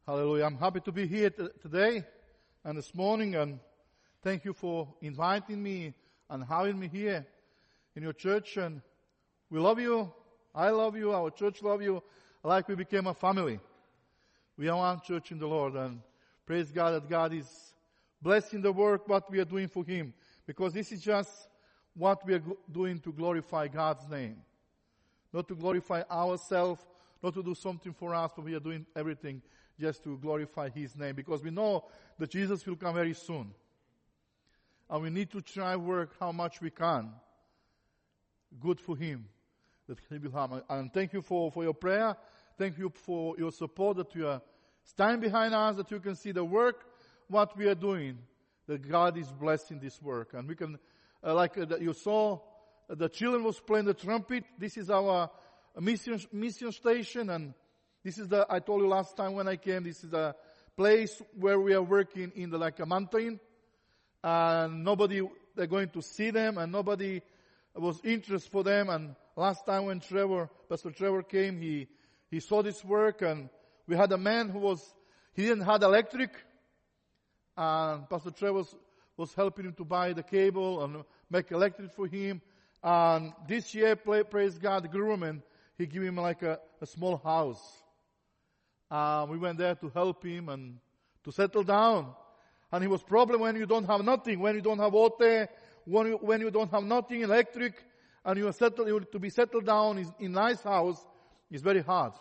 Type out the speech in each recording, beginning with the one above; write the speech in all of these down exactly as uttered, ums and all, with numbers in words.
Hallelujah. I'm happy to be here t- today and this morning, and thank you for inviting me and having me here in your church. And we love you. I love you. Our church love you. Like we became a family. We are one church in the Lord, and praise God that God is blessing the work what we are doing for Him, because this is just what we are go- doing to glorify God's name. Not to glorify ourselves, not to do something for us, but we are doing everything just to glorify His name, because we know that Jesus will come very soon. And we need to try work how much we can. Good for Him, that He will have. And thank you for, for your prayer. Thank you for your support, that you are standing behind us, that you can see the work, what we are doing, that God is blessing this work. And we can, uh, like uh, you saw, uh, the children was playing the trumpet. This is our mission, mission station, and this is the, I told you last time when I came, this is a place where we are working in the, like a mountain, and nobody, they're going to see them, and nobody was interested for them. And last time when Trevor, Pastor Trevor came, he, he saw this work, and we had a man who was, he didn't have electric, and Pastor Trevor was, was helping him to buy the cable and make electric for him. And this year, praise God, the government, he gave him like a, a small house. Uh, we went there to help him and to settle down. And it was problem when you don't have nothing, when you don't have water, when you, when you don't have nothing electric, and you are settled, you to be settled down in, in nice house is very hard.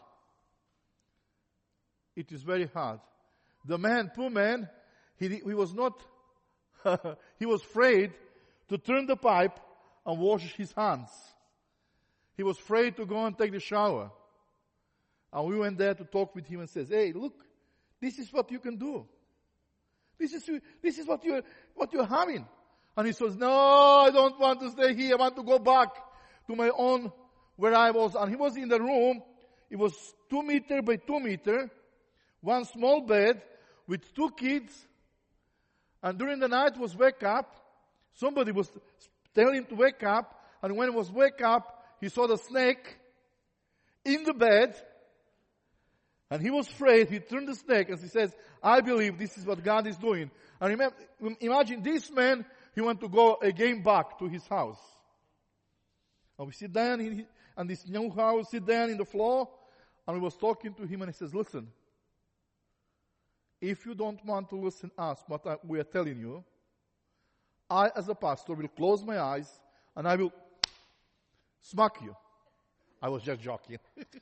It is very hard. The man, poor man, he, he was not, he was afraid to turn the pipe and wash his hands. He was afraid to go and take the shower. And we went there to talk with him and says, hey, look, this is what you can do. This is, this is what you're, what you're having. And he says, no, I don't want to stay here. I want to go back to my own, where I was. And he was in the room. It was two meter by two meter, one small bed with two kids. And during the night was wake up. Somebody was telling him to wake up. And when he was wake up, he saw the snake in the bed. And he was afraid. He turned the snake and he says, I believe this is what God is doing. And remember, imagine this man, he went to go again back to his house. And we sit down in his, and this new house, sit down in the floor, and we was talking to him, and he says, listen, if you don't want to listen to us, what I, we are telling you, I as a pastor will close my eyes and I will smack you. I was just joking.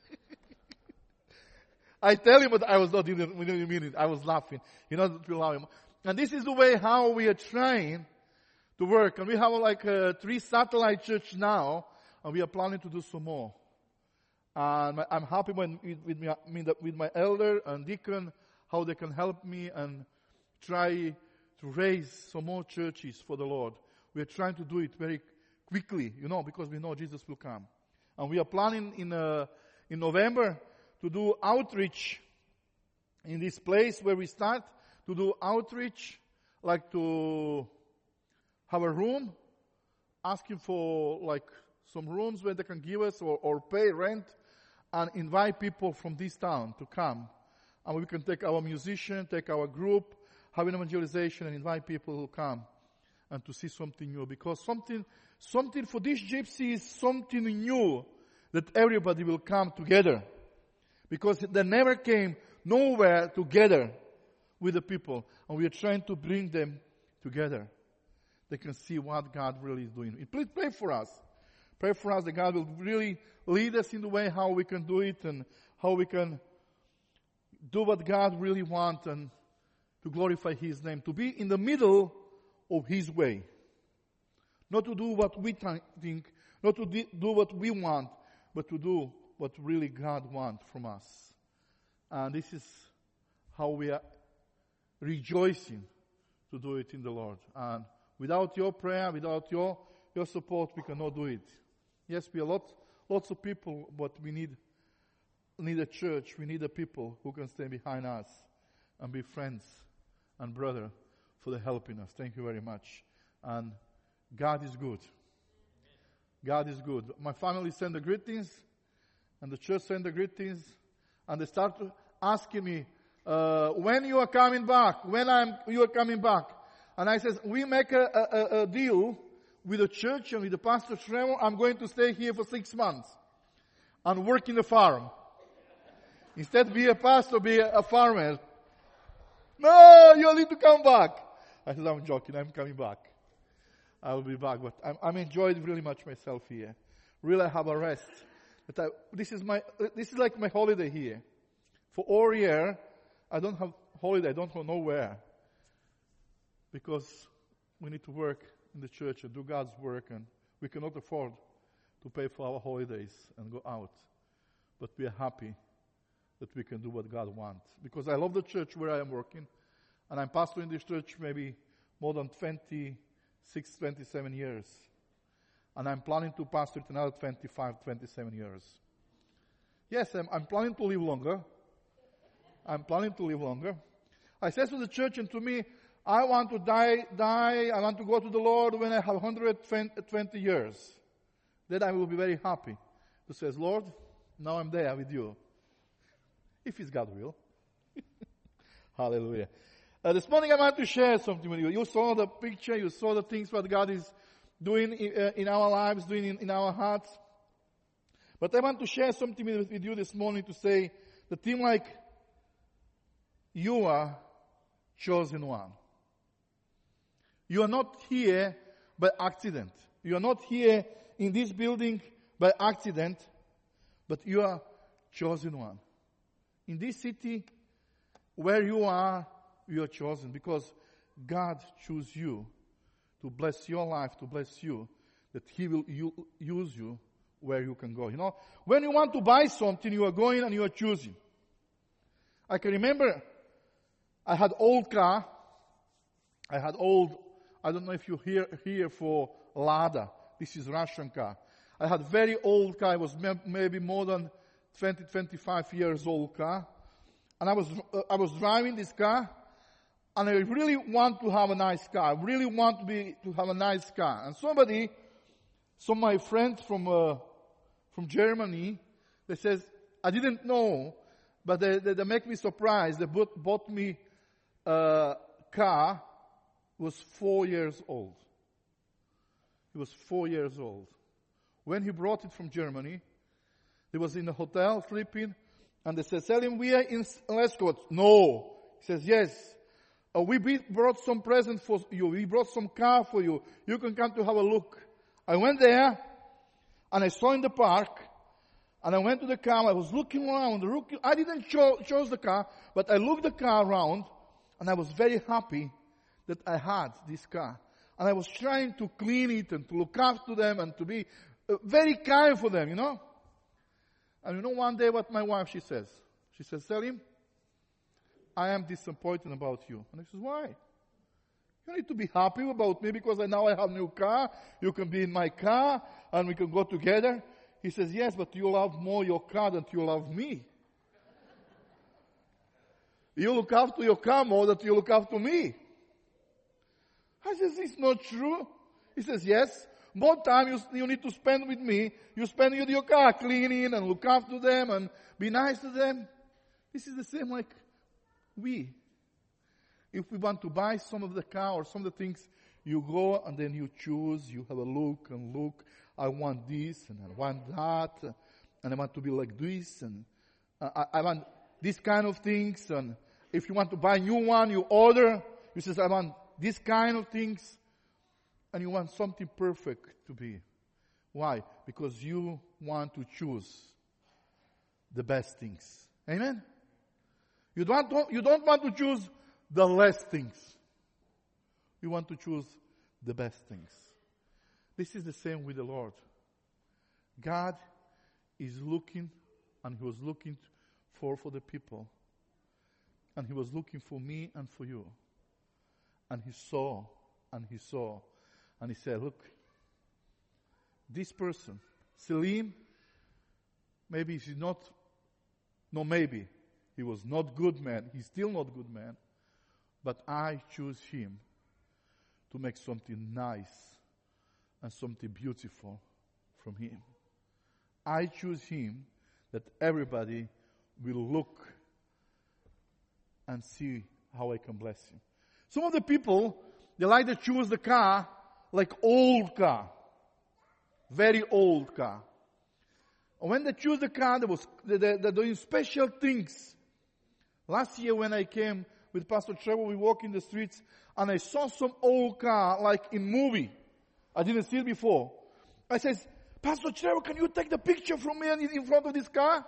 I tell him, but I was not even mean it. I was laughing. You know, to allow him. And this is the way how we are trying to work. And we have like uh, three satellite churches now, and we are planning to do some more. And I'm happy when, with, with, me, with my elder and deacon, how they can help me and try to raise some more churches for the Lord. We are trying to do it very quickly, you know, because we know Jesus will come. And we are planning in uh, in November to do outreach in this place where we start, to do outreach, like to have a room, asking for like some rooms where they can give us or, or pay rent, and invite people from this town to come. And we can take our musician, take our group, have an evangelization, and invite people who come and to see something new. Because something, something for this gypsy is something new, that everybody will come together. Because they never came nowhere together with the people. And we are trying to bring them together. They can see what God really is doing. Please pray for us. Pray for us that God will really lead us in the way how we can do it and how we can do what God really wants and to glorify His name. To be in the middle of His way. Not to do what we think, not to do what we want, but to do what really God wants from us. And this is how we are rejoicing to do it in the Lord. And without your prayer, without your, your support, we cannot do it. Yes, we are lots, lots of people, but we need, need a church. We need a people who can stand behind us and be friends and brother for the helping us. Thank you very much. And God is good. God is good. My family send the greetings, and the church send the greetings, and they start asking me, uh, when you are coming back, when I'm, you are coming back. And I says, we make a, a, a deal with the church and with the pastor Trevor. I'm going to stay here for six months and work in the farm. Instead be a pastor, be a, a farmer. No, you need to come back. I said, I'm joking, I'm coming back. I will be back, but I'm, I'm enjoying really much myself here. Really, I have a rest. But I, this is my, this is like my holiday here. For all year, I don't have holiday. I don't go nowhere because we need to work in the church and do God's work, and we cannot afford to pay for our holidays and go out. But we are happy that we can do what God wants. Because I love the church where I am working, and I'm pastoring this church maybe more than twenty-six, twenty-seven years. And I'm planning to pastor it another twenty-five, twenty-seven years. Yes, I'm, I'm planning to live longer. I'm planning to live longer. I said to the church and to me, I want to die, die, I want to go to the Lord when I have one hundred twenty years. Then I will be very happy. He says, Lord, now I'm there with you. If it's God will. Hallelujah. Uh, this morning I want to share something with you. You saw the picture, you saw the things what God is doing in, uh, in our lives, doing in, in our hearts. But I want to share something with, with you this morning to say, the thing like, you are chosen one. You are not here by accident. You are not here in this building by accident, but you are chosen one. In this city, where you are, you are chosen because God chose you to bless your life, to bless you, that He will u- use you where you can go. You know, when you want to buy something, you are going and you are choosing. I can remember I had old car. I had old, I don't know if you hear here for Lada. This is Russian car. I had very old car. It was maybe more than twenty, twenty-five years old car. And I was, uh, I was driving this car, and I really want to have a nice car. I really want to be, to have a nice car. And somebody, some of my friends from, uh, from Germany, they says, I didn't know, but they, they, they make me surprised. They bought, bought me a car, was four years old. He was four years old. When he brought it from Germany, he was in a hotel sleeping, and they said, Selim, we are in Leskovec. No. He says, yes. Uh, we be, brought some present for you. We brought some car for you. You can come to have a look. I went there, and I saw in the park, and I went to the car. I was looking around. Looking, I didn't cho- choose the car, but I looked the car around, and I was very happy that I had this car. And I was trying to clean it and to look after them and to be uh, very kind for them, you know. And you know one day what my wife, she says? She says, Selim, I am disappointed about you. And I says, why? You need to be happy about me because I now I have a new car. You can be in my car and we can go together. He says, yes, but you love more your car than you love me. You look after your car more than you look after me. I says, it's not true. He says, yes. More time you, you need to spend with me. You spend with your car cleaning and look after them and be nice to them. This is the same like we. If we want to buy some of the car or some of the things, you go and then you choose, you have a look and look. I want this and I want that and I want to be like this and I, I want this kind of things. And if you want to buy a new one, you order. You say, I want this kind of things. And you want something perfect to be. Why? Because you want to choose the best things. Amen? You don't, you don't want to choose the less things. You want to choose the best things. This is the same with the Lord. God is looking, and He was looking for, for the people. And He was looking for me and for you. And He saw, and He saw. And He said, look, this person, Selim, maybe he's not, no maybe, he was not good man, he's still not good man, but I choose him to make something nice and something beautiful from him. I choose him that everybody will look and see how I can bless you. Some of the people, they like to choose the car like old car. Very old car. And when they choose the car, they was, they, they, they're doing special things. Last year when I came with Pastor Trevor, we walked in the streets and I saw some old car like in movie. I didn't see it before. I said, Pastor Trevor, can you take the picture from me in, in front of this car?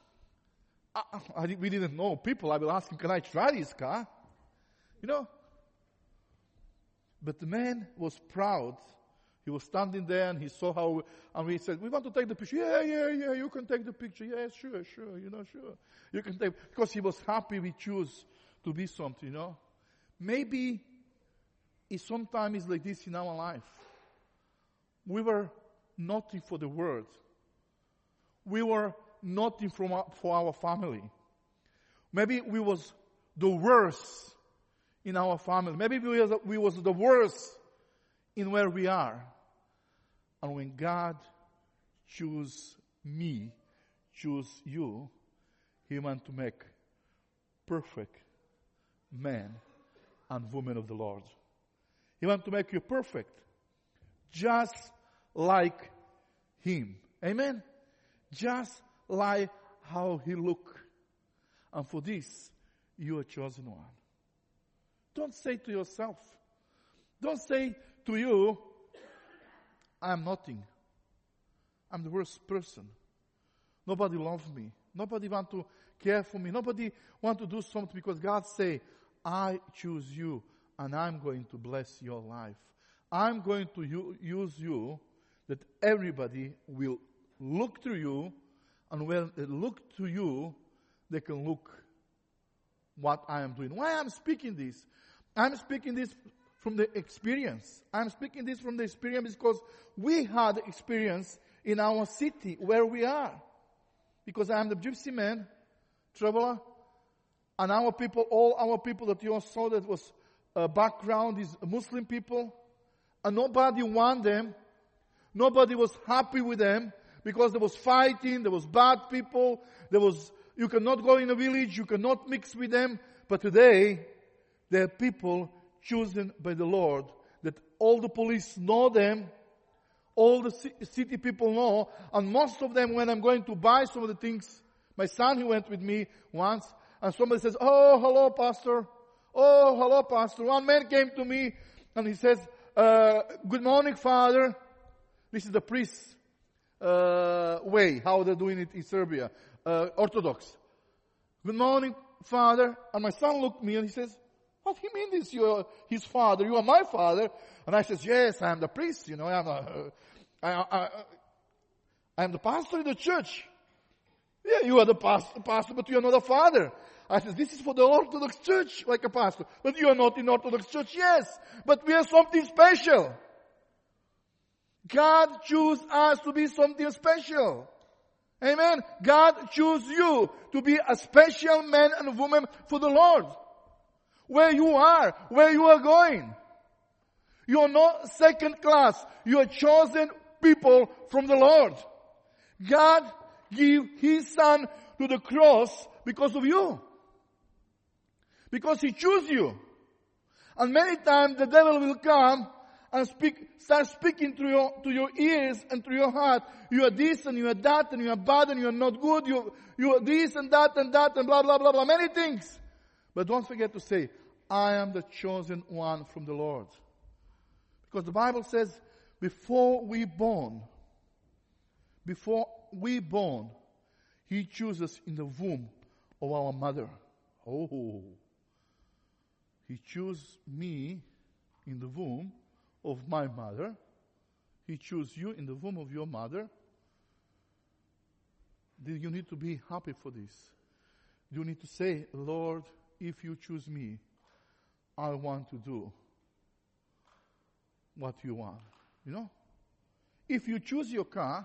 I, I, we didn't know people. I will ask him, can I try this car? You know? But the man was proud. He was standing there and he saw how, and we said, we want to take the picture. Yeah, yeah, yeah, you can take the picture. Yeah, sure, sure, you know, sure. You can take, because he was happy we choose to be something, you know. Maybe it sometimes is like this in our life. We were nothing for the world. We were nothing from our, for our family. Maybe we was the worst in our family. Maybe we was, we was the worst in where we are. And when God choose me, choose you, He wants to make perfect man and woman of the Lord. He wants to make you perfect, just like Him. Amen? Just like how He look. And for this, you are chosen one. Don't say to yourself, don't say to you, I am nothing. I'm the worst person. Nobody loves me. Nobody want to care for me. Nobody want to do something because God say, I choose you and I'm going to bless your life. I'm going to u- use you that everybody will look to you, and when they look to you, they can look what I am doing. Why I'm speaking this? I'm speaking this from the experience. I'm speaking this from the experience because we had experience in our city where we are. Because I'm the gypsy man, traveler, and our people, all our people that you all saw that was uh, background is Muslim people, and nobody want them. Nobody was happy with them because there was fighting, there was bad people, there was, you cannot go in a village, you cannot mix with them. But today, there are people chosen by the Lord that all the police know them, all the city people know, and most of them, when I'm going to buy some of the things, my son, he went with me once, and somebody says, oh, hello, pastor. Oh, hello, pastor. One man came to me, and he says, uh, good morning, father. This is the priest uh, way, how they're doing it in Serbia, uh, Orthodox. Good morning, father. And my son looked at me, and he says, what do you mean this? You are his father. You are my father. And I says, yes, I am the priest. You know, I am, a, I, I, I am the pastor in the church. Yeah, you are the pastor, pastor, but you are not a father. I says, this is for the Orthodox church, like a pastor. But you are not in Orthodox church. Yes, but we are something special. God chose us to be something special. Amen. God chose you to be a special man and woman for the Lord. Where you are, where you are going. You are not second class. You are chosen people from the Lord. God gave His Son to the cross because of you. Because He chose you. And many times the devil will come and speak, start speaking to your, to your ears and to your heart. You are this and you are that and you are bad and you are not good. You, you are this and that and that and blah, blah, blah, blah. Many things. But don't forget to say, I am the chosen one from the Lord. Because the Bible says, before we born, before we born, He chooses in the womb of our mother. Oh. He chose me in the womb of my mother. He chose you in the womb of your mother. Do you need to be happy for this? Do you need to say, Lord, if you choose me, I want to do what you want. You know? If you choose your car,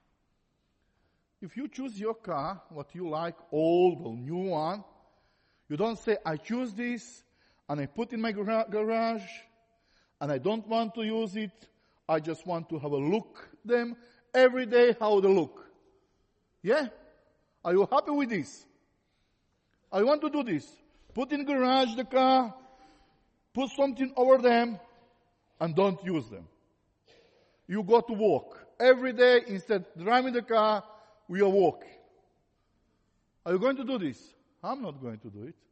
if you choose your car, what you like, old or new one, you don't say, I choose this, and I put in my gar- garage, and I don't want to use it. I just want to have a look them every day how they look. Yeah? Are you happy with this? I want to do this. Put in garage the car, put something over them, and don't use them. You go to work. Every day, instead of driving the car, we are walking. Are you going to do this? I'm not going to do it.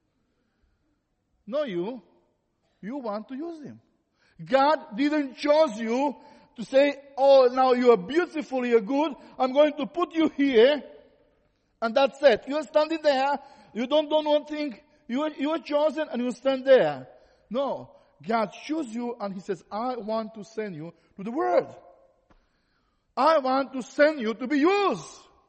No, you. You want to use him. God didn't choose you to say, oh, now you are beautiful, you are good. I'm going to put you here. And that's it. You are standing there. You don't do nothing. You are, you are chosen and you stand there. No. God chooses you and He says, I want to send you to the world. I want to send you to be used.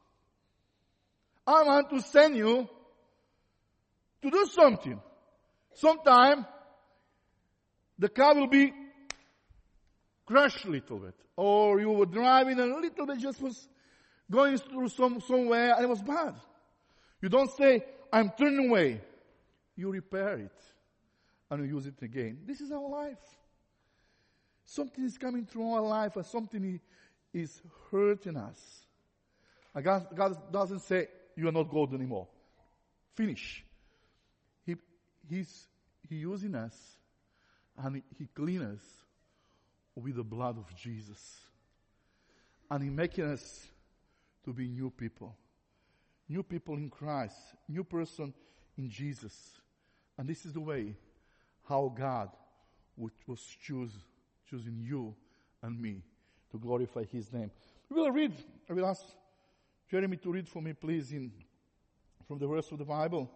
I want to send you to do something. Sometime, the car will be crushed a little bit. Or you were driving and a little bit just was going through some, somewhere and it was bad. You don't say, I'm turning away. You repair it and you use it again. This is our life. Something is coming through our life and something is hurting us. And God, God doesn't say, you are not good anymore. Finish. He, he's he using us and he, he cleans us with the blood of Jesus. And He making us to be new people. New people in Christ. New person in Jesus. And this is the way how God would, was choose, choosing you and me to glorify His name. We will read. I will ask Jeremy to read for me, please, in from the verse of the Bible.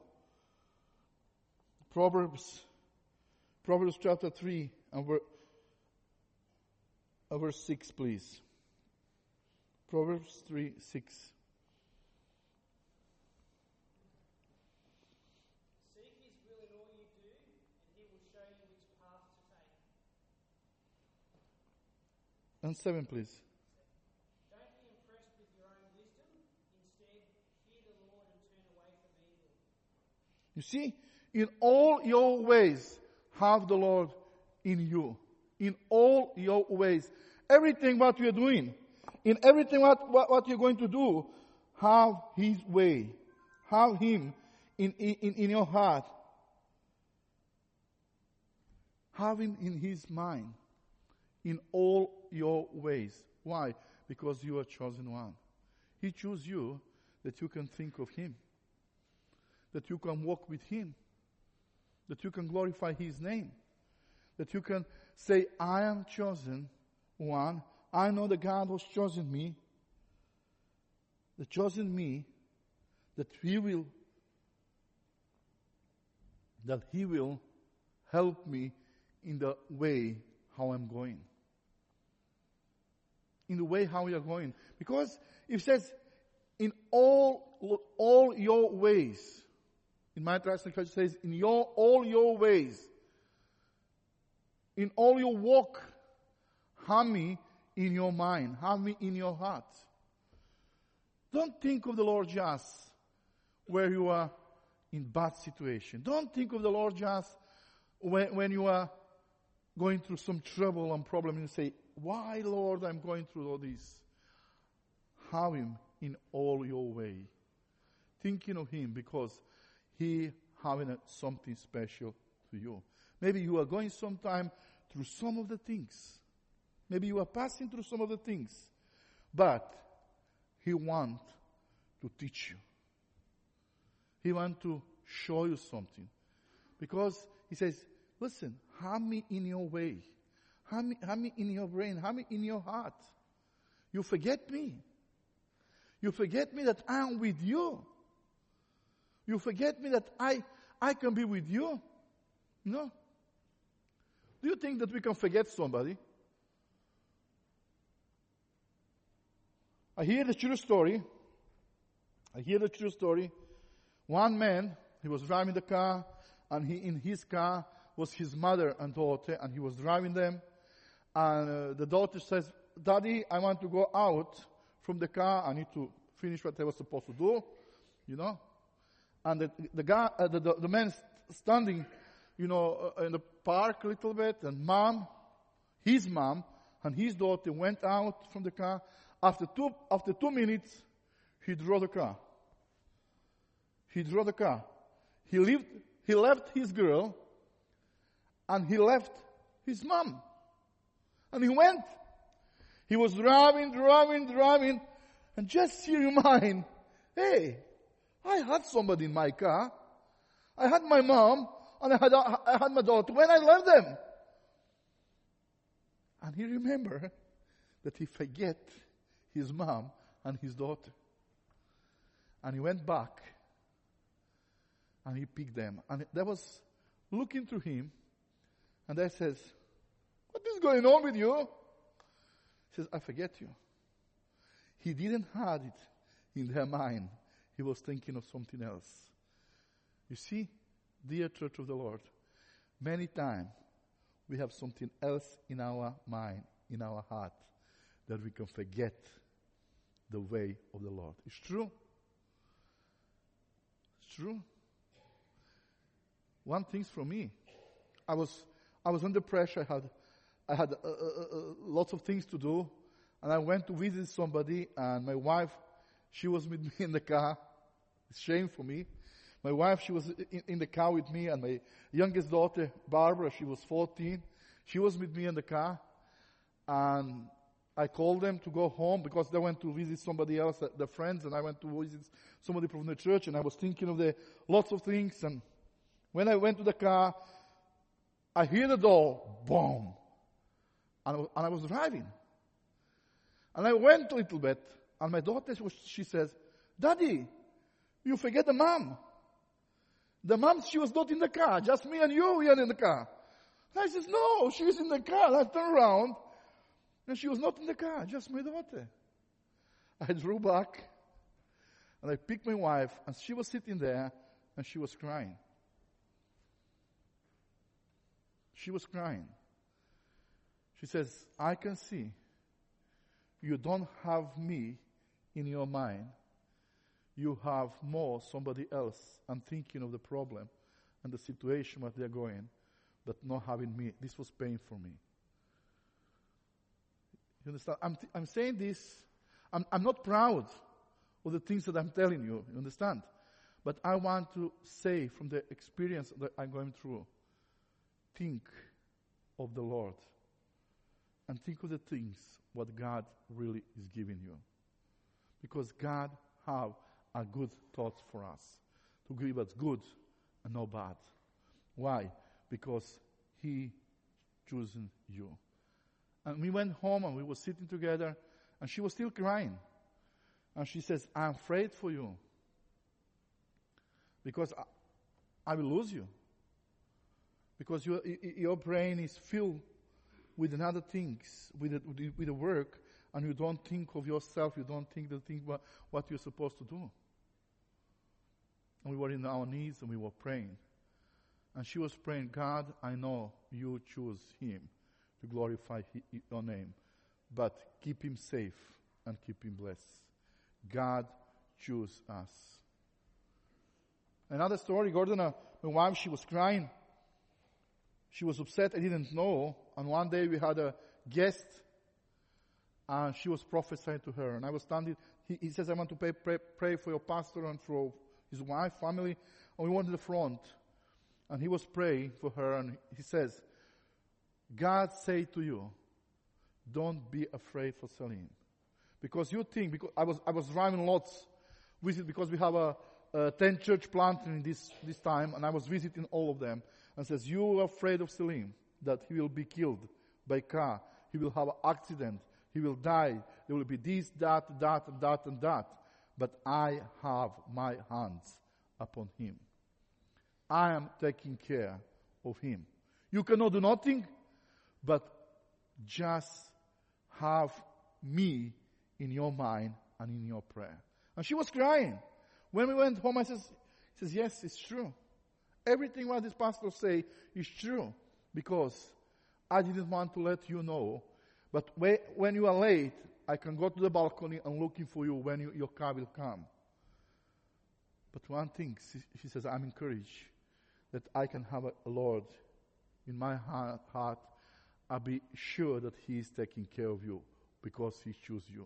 Proverbs, Proverbs chapter three and ver, uh, verse six, please. Proverbs three, six. Seek His will in all you do, and He will show you which path to take. And seven, please. Don't be impressed with your own wisdom. Instead, fear the Lord and turn away from evil. You see, in all your ways, have the Lord in you. In all your ways. Everything what we are doing, in everything what, what, what you're going to do, have His way. Have Him in, in, in your heart. Have Him in His mind. In all your ways. Why? Because you are chosen one. He chose you that you can think of Him. That you can walk with Him. That you can glorify His name. That you can say, I am chosen one. I know that God has chosen me. That chosen me. That He will, that He will help me in the way how I'm going. In the way how we are going. Because it says, in all, all your ways. In my translation it says, in your, all your ways. In all your walk, have me in your mind. Have me in your heart. Don't think of the Lord just where you are in bad situation. Don't think of the Lord just when, when you are going through some trouble and problem and you say, why, Lord, I'm going through all this? Have Him in all your way. Thinking of Him because He having something special to you. Maybe you are going sometime through some of the things. Maybe you are passing through some of the things. But He wants to teach you. He wants to show you something. Because He says, listen, have me in your way. Have me, have me in your brain. Have me in your heart. You forget me. You forget me that I am with you. You forget me that I, I can be with you. No. Do you think that we can forget somebody? I hear the true story. I hear the true story. One man, he was driving the car, and he in his car was his mother and daughter, and he was driving them. And uh, the daughter says, Daddy, I want to go out from the car. I need to finish what I was supposed to do, you know. And the, the guy, uh, the, the, the man standing, you know, uh, in the park a little bit, and mom, his mom, and his daughter went out from the car. After two, after two minutes, he drove the car. He drove the car. He left, he left his girl and he left his mom. And he went. He was driving, driving, driving, and just in your mind, hey, I had somebody in my car. I had my mom and I had, I had my daughter when I left them. And he remembered that he forget his mom and his daughter. And he went back and he picked them. And that was looking through him. And I says, what is going on with you? He says, I forget you. He didn't have it in their mind. He was thinking of something else. You see, dear Church of the Lord, many times we have something else in our mind, in our heart, that we can forget the way of the Lord. It's true. It's true. One thing's for me. I was I was under pressure. I had I had uh, uh, uh, lots of things to do, and I went to visit somebody. And my wife, she was with me in the car. It's shame for me. My wife, she was in, in the car with me, and my youngest daughter, Barbara, she was fourteen. She was with me in the car, and I called them to go home because they went to visit somebody else, their friends, and I went to visit somebody from the church, and I was thinking of the lots of things. And when I went to the car, I hear the door, boom, and I was, and I was driving. And I went a little bit, and my daughter, she says, Daddy, you forget the mom. The mom, she was not in the car, just me and you, we are in the car. And I says, no, she was in the car. And I turned around, and she was not in the car, just my daughter. I drew back, and I picked my wife, and she was sitting there, and she was crying. She was crying. She says, I can see you don't have me in your mind. You have more somebody else and thinking of the problem and the situation where they're going, but not having me. This was pain for me. You understand? I'm, th- I'm saying this. I'm, I'm not proud of the things that I'm telling you. You understand? But I want to say from the experience that I'm going through, think of the Lord and think of the things what God really is giving you. Because God have a good thoughts for us, to give us good and not bad. Why? Because He chosen you. And we went home and we were sitting together, and she was still crying. And she says, I'm afraid for you. Because I, I will lose you. Because your, your brain is filled with other things, with the, with the work, and you don't think of yourself, you don't think the thing what, what you're supposed to do. And we were in our knees and we were praying. And she was praying, God, I know you choose him to glorify he, your name, but keep him safe and keep him blessed. God choose us. Another story, Gordona, my wife, she was crying. She was upset, I didn't know. And one day we had a guest, and she was prophesying to her. And I was standing, he, he says, I want to pray, pray, pray for your pastor and for his wife, family. And we went to the front. And he was praying for her, and he says, God say to you, don't be afraid for Celine. Because you think, because I was I was driving lots, visit because we have a, a ten church planting this, this time, and I was visiting all of them. And says, you are afraid of Celine, that he will be killed by car. He will have an accident. He will die. There will be this, that, that, and that, and that. But I have my hands upon him. I am taking care of him. You cannot do nothing, but just have me in your mind and in your prayer. And she was crying. When we went home, I says, he says, yes, it's true. Everything what this pastor say is true, because I didn't want to let you know. But when you are late, I can go to the balcony and looking for you when you, your car will come. But one thing, she says, I'm encouraged that I can have a Lord in my heart. heart I'll be sure that he is taking care of you because he chose you.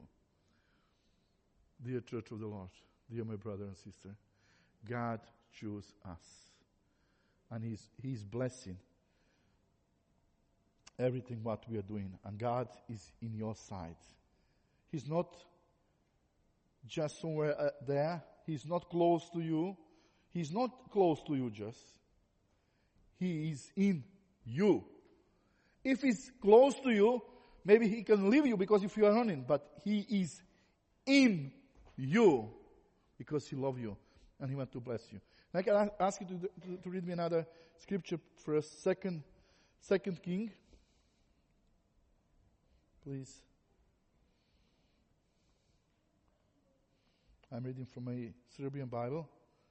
Dear Church of the Lord, dear my brother and sister, God chose us. And He's, He's blessing everything what we are doing. And God is in your side. He's not just somewhere uh, there. He's not close to you. He's not close to you just. He is in you. If He's close to you, maybe He can leave you because if you are running. But He is in you because He loves you and He wants to bless you. And I can ask you to, to, to read me another scripture for a second, second King. Please. I'm reading from a Serbian Bible.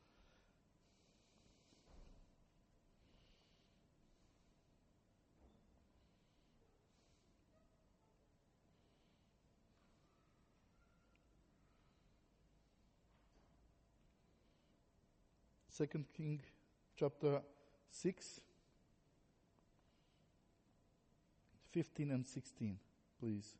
Second King, chapter six, fifteen and sixteen, please.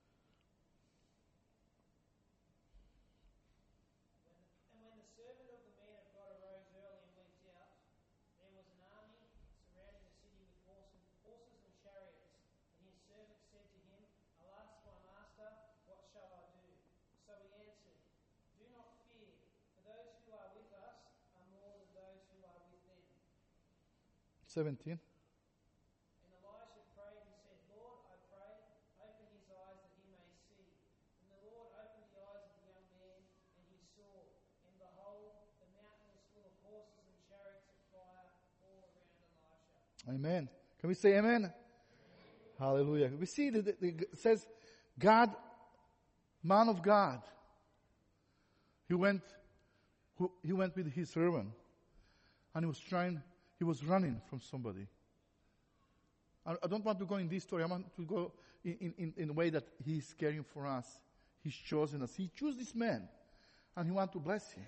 And when the servant of the man of God arose early and went out, there was an army surrounding the city with horses, horses and chariots. And his servant said to him, Alas, my master, what shall I do? So he answered, Do not fear, for those who are with us are more than those who are with them. seventeen. And Elisha prayed and said, Lord, I pray, open his eyes that he may see. And the Lord opened the eyes of the young man, and he saw. And behold, the mountain was full of horses and chariots of fire all around Elisha. Amen. Can we say amen? Amen. Hallelujah. We see that it says, God, man of God, he went, he went with his servant, and he was trying, he was running from somebody. I, I don't want to go in this story. I want to go in, in, in a way that he's caring for us. He's chosen us. He chose this man, and he wants to bless him.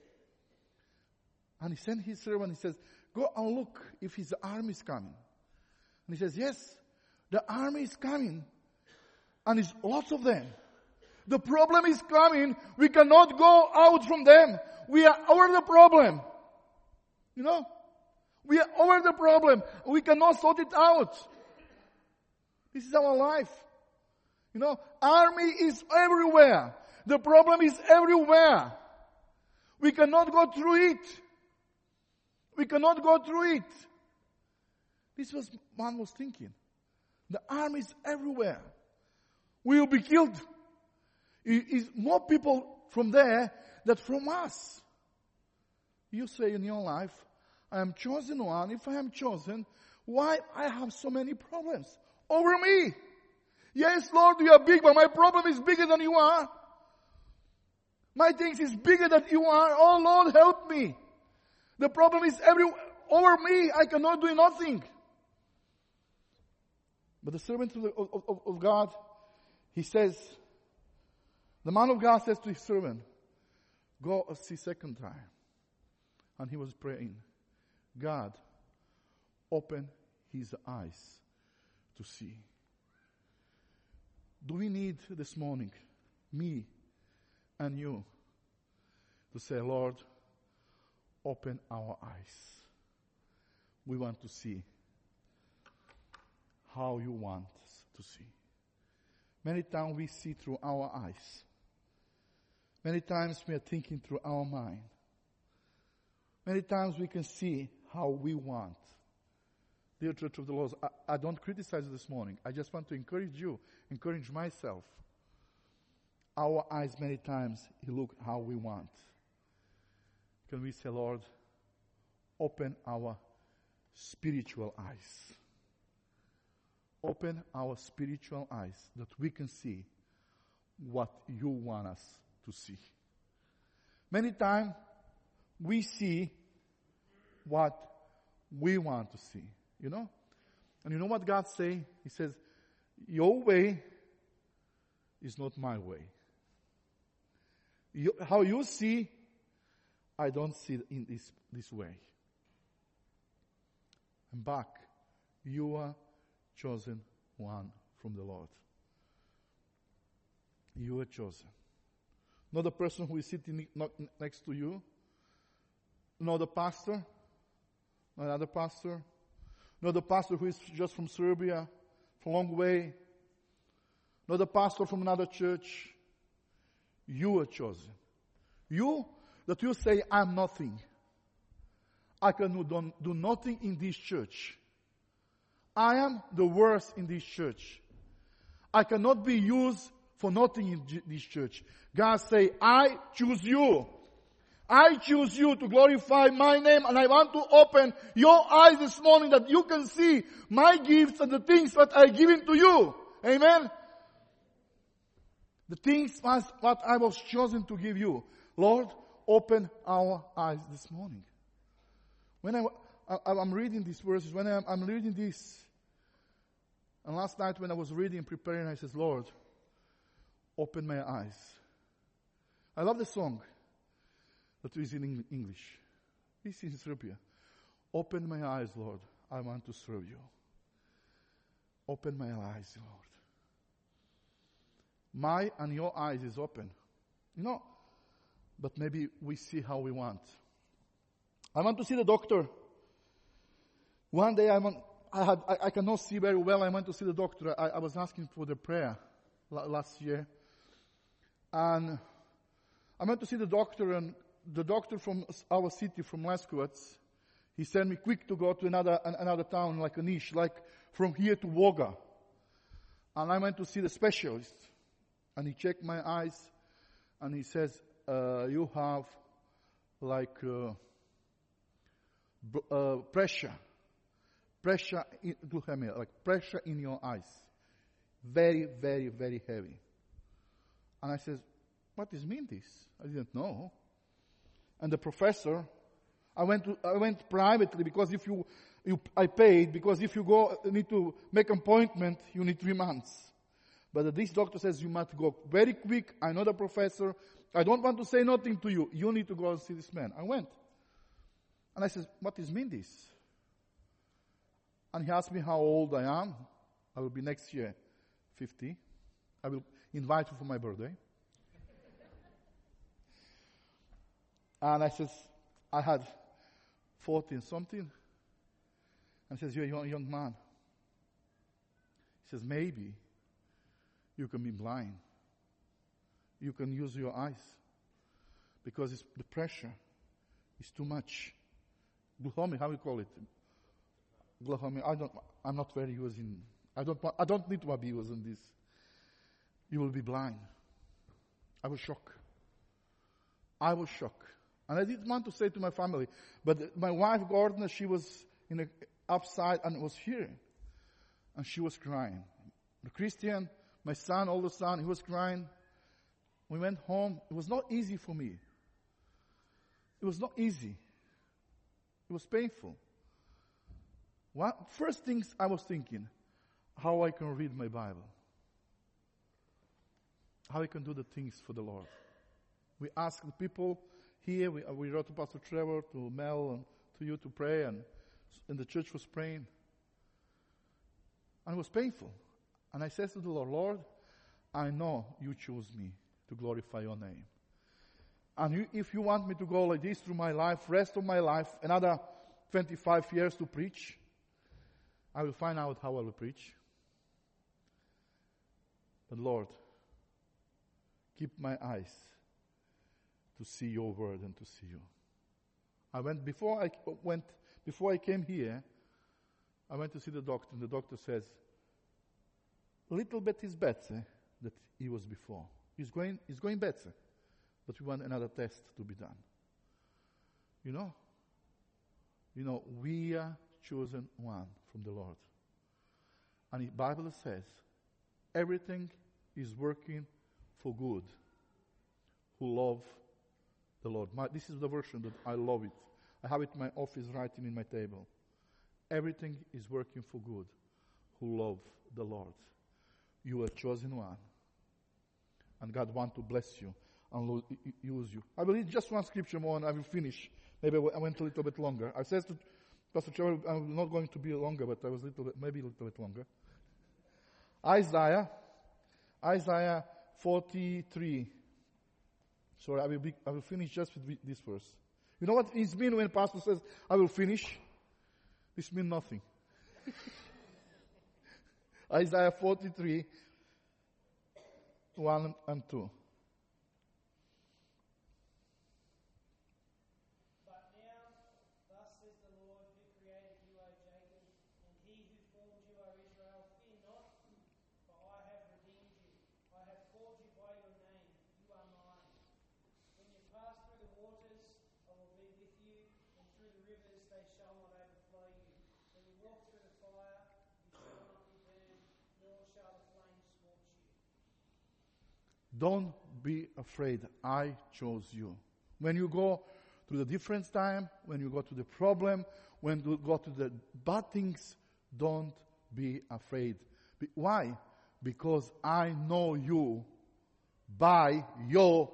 And he sent his servant, he says, go and look if his army is coming. And he says, yes, the army is coming. And it's lots of them. The problem is coming. We cannot go out from them. We are over the problem. You know? We are over the problem. We cannot sort it out. This is our life. You know, army is everywhere. The problem is everywhere. We cannot go through it. We cannot go through it. This was man was thinking. The army is everywhere. We will be killed. It is more people from there than from us. You say in your life, I am chosen one. If I am chosen, why I have so many problems over me? Yes, Lord, you are big, but my problem is bigger than you are. My things is bigger than you are. Oh, Lord, help me. The problem is every over me. I cannot do nothing. But the servant of, of, of, of God, he says, the man of God says to his servant, go a see second time. And he was praying, God, open his eyes to see. Do we need this morning, me and you, to say, Lord, open our eyes. We want to see how you want us to see. Many times we see through our eyes. Many times we are thinking through our mind. Many times we can see how we want. Dear Church of the Lord, I, I don't criticize you this morning. I just want to encourage you, encourage myself. Our eyes many times look how we want. Can we say, Lord, open our spiritual eyes. Open our spiritual eyes that we can see what you want us to see. Many times we see what we want to see, you know? And you know what God say? He says, your way is not my way. You, how you see, I don't see it in this, this way. And back, you are chosen one from the Lord. You are chosen. Not the person who is sitting next to you, not the pastor, not another pastor, not the pastor who is just from Serbia, from a long way, not the pastor from another church. You are chosen. You, that you say, I'm nothing. I can do, do nothing in this church. I am the worst in this church. I cannot be used for nothing in G- this church. God say, I choose you. I choose you to glorify my name, and I want to open your eyes this morning that you can see my gifts and the things that I given to you. Amen? The things was what I was chosen to give you. Lord, open our eyes this morning. When I, I, I'm reading these verses, when I'm, I'm reading this, and last night when I was reading and preparing, I said, Lord, open my eyes. I love the song that is in English. This is in Serbia. Open my eyes, Lord. I want to serve you. Open my eyes, Lord. My and your eyes is open. You know, but maybe we see how we want. I want to see the doctor. One day I want, I had, I, I cannot see very well. I went to see the doctor. I, I was asking for the prayer last year. And I went to see the doctor, and the doctor from our city, from Leskovac, he sent me quick to go to another another town, like a niche, like from here to Voga. And I went to see the specialist. And he checked my eyes, and he says, uh, you have like uh, b- uh, pressure, pressure, in, like pressure in your eyes. Very, very, very heavy. And I said, what does mean this? I didn't know. And the professor, I went to, I went privately because if you, you, I paid, because if you go, you need to make an appointment, you need three months. But this doctor says you must go very quick. I know the professor. I don't want to say nothing to you. You need to go and see this man. I went. And I said, what does mean this? And he asked me how old I am. I will be next year fifty. I will invite you for my birthday. And I says, I had forty and something. And he says, you're a young, young man. He says, maybe you can be blind. You can use your eyes. Because it's, the pressure is too much. Glaucoma, how do you call it? Glaucoma, I don't, I'm not very using, I don't, I don't need to be using this. You will be blind. I was shocked. I was shocked. And I didn't want to say to my family, but my wife, Gordon, she was in the upside and was hearing. And she was crying. The Christian, my son, older son, he was crying. We went home. It was not easy for me. It was not easy. It was painful. One, first things I was thinking, how I can read my Bible. How I can do the things for the Lord. We asked the people here, we, we wrote to Pastor Trevor, to Mel, and to you to pray, and, and the church was praying. And it was painful. And I said to the Lord, Lord, I know you chose me to glorify your name. And you, if you want me to go like this through my life, rest of my life, another twenty-five years to preach, I will find out how I will preach. But Lord, keep my eyes to see your word and to see you. I went, before I went, before I came here, I went to see the doctor, and the doctor says, a little bit is better than he was before. He's going, he's going better. But we want another test to be done. You know? You know, we are chosen one from the Lord. And the Bible says, everything is working for good who love the Lord. My, this is the version that I love it. I have it in my office writing in my table. Everything is working for good who love the Lord. You are chosen one. And God wants to bless you and lo- use you. I believe just one scripture more and I will finish. Maybe I went a little bit longer. I said to Pastor Trevor, I'm not going to be longer, but I was a little bit, maybe a little bit longer. Isaiah, Isaiah forty-three. Sorry, I will be, I will finish just with this verse. You know what it means when Pastor says, I will finish? This means nothing. Isaiah forty-three, one and two. But now, thus says the Lord, who created you, O Jacob, and he who formed you, O Israel, fear not, for I have redeemed you. I have called you by your name. You are mine. When you pass through the waters, I will be with you, and through the rivers they shall not overflow you. When you walk through the fire, you shall not be burned, nor shall the flames scorch you. Don't be afraid. I chose you. When you go through the different time, when you go to the problem, when you go to the bad things, don't be afraid. Be- why? Because I know you by your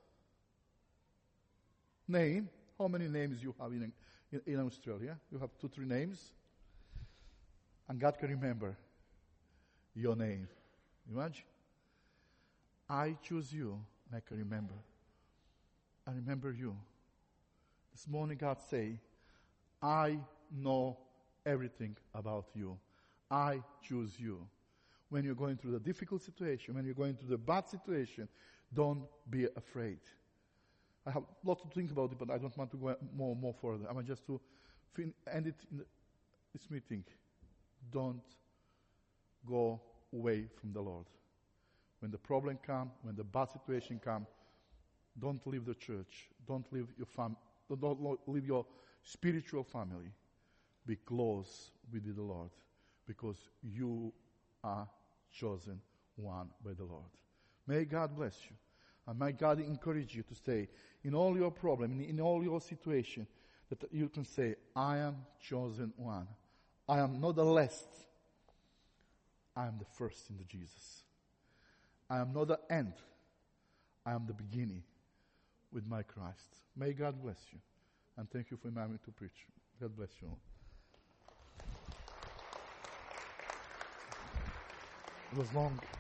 name. How many names you have in, in, in Australia? You have two, three names. And God can remember your name. Imagine. I choose you, and I can remember. I remember you. This morning God say, I know everything about you. I choose you. When you're going through the difficult situation, when you're going through the bad situation, don't be afraid. I have a lot to think about it, but I don't want to go more more further. I want just to fin- end it in the, this meeting. Don't go away from the Lord. When the problem comes, when the bad situation comes, don't leave the church. Don't leave your fam- Don't lo- leave your spiritual family. Be close with the Lord, because you are chosen one by the Lord. May God bless you, and may God encourage you to stay in all your problem, in, in all your situation, that you can say, I am chosen one. I am not the last. I am the first in the Jesus. I am not the end. I am the beginning with my Christ. May God bless you. And thank you for allowing me to preach. God bless you all. It was long.